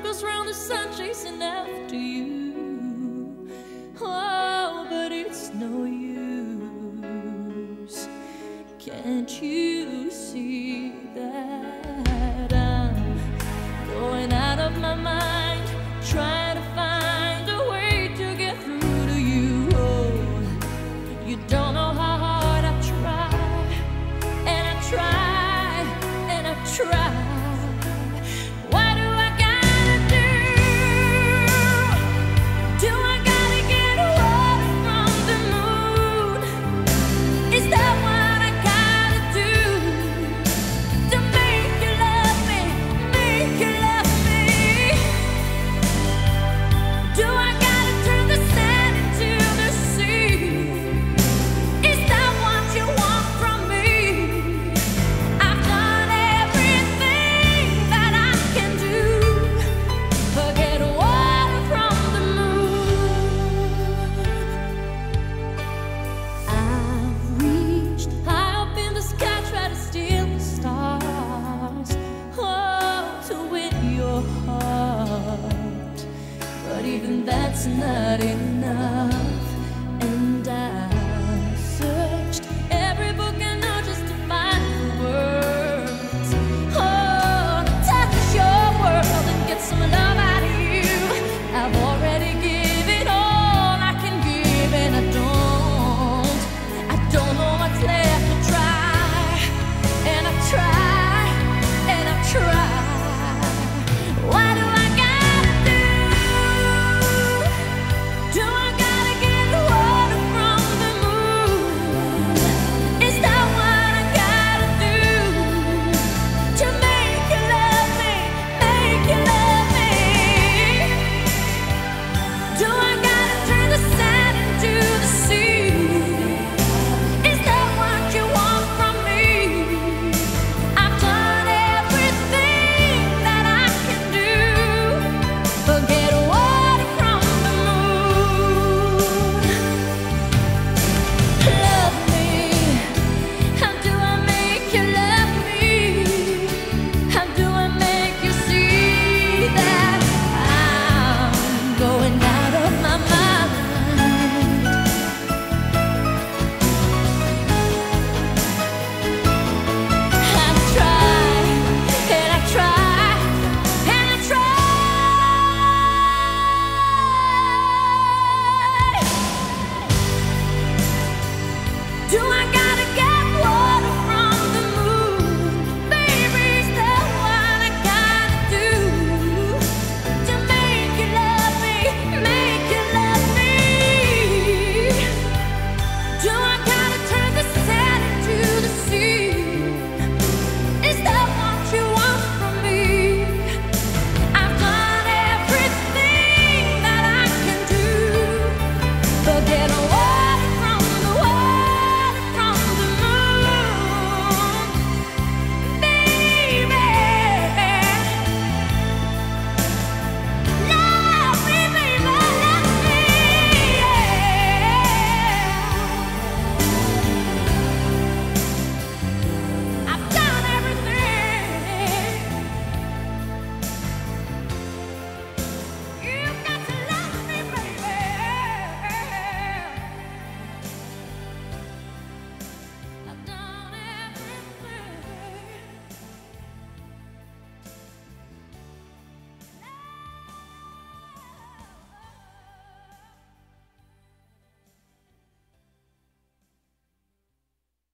circles round the sun chasing after you. Oh, but it's no use. Can't you see that I'm going out of my mind, trying to find a way to get through to you? Oh, you don't know how hard I try, and I try, and I try. What do I gotta do? Do I gotta get water from the moon? Is that what I gotta do to make you love me, make you love me? Do I gotta turn the sand into the sea? Is that what you want from me? I've done everything that I can do to get water from the moon. I've reached high up in the sky, try to steal the stars, oh, to win your heart. But even that's not enough.